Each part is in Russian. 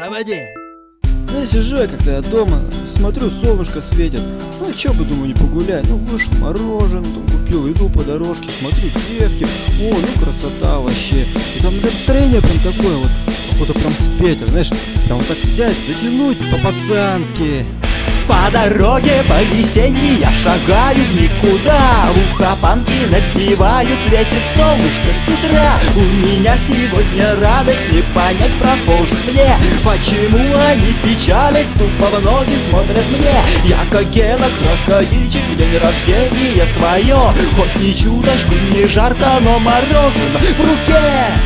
Заводи. Ну, сижу я как-то я дома, смотрю, солнышко светит. Ну, чё бы, думаю, не погулять. Ну, вышел мороженое, там купил, иду по дорожке, смотрю, девки. О, ну, красота вообще. И там настроение прям такое вот, походу прям спеть, знаешь, прям вот так взять, затянуть по-пацански. По дороге по весенней я шагаю в никуда. В ухо панки напевают, светит солнышко с утра. У меня сегодня радость, не понять прохожих мне. Почему они печались, тупо в ноги смотрят мне. Я как Гена крокодильчик, день рождения свое. Хоть ни чуточку не жарко, но мороженое в руке.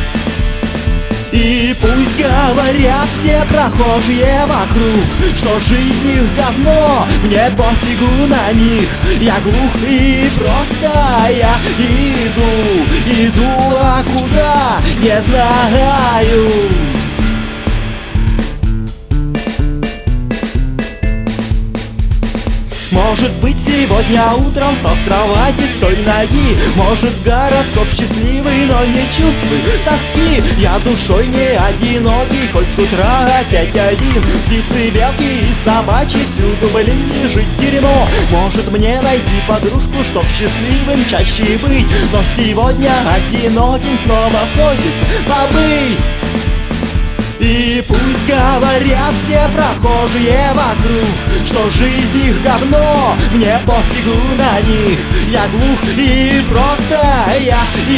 И пусть говорят все прохожие вокруг, что жизнь их говно, мне пофигу на них. Я глух и просто я иду, а куда, не знаю. Может быть, сегодня утром встал с кровати с той ноги. Может, гороскоп счастливый, но не чувствую тоски. Я душой не одинокий, хоть с утра опять один. Птицы, белки и собачьи, всюду, блин, лежит дерьмо. Может, мне найти подружку, чтоб счастливым чаще быть. Но сегодня одиноким снова хочется побыть. И пусть говорят все прохожие вокруг, что жизнь их говно, мне пофигу на них. Я глух и просто я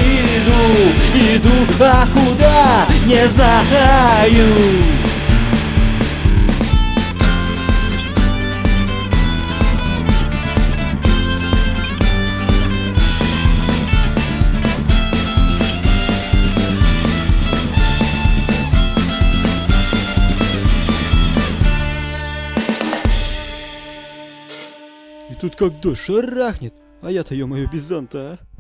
иду, а куда, не знаю. И тут как дождь шарахнет, а я-то, ё-моё, без зонта, а.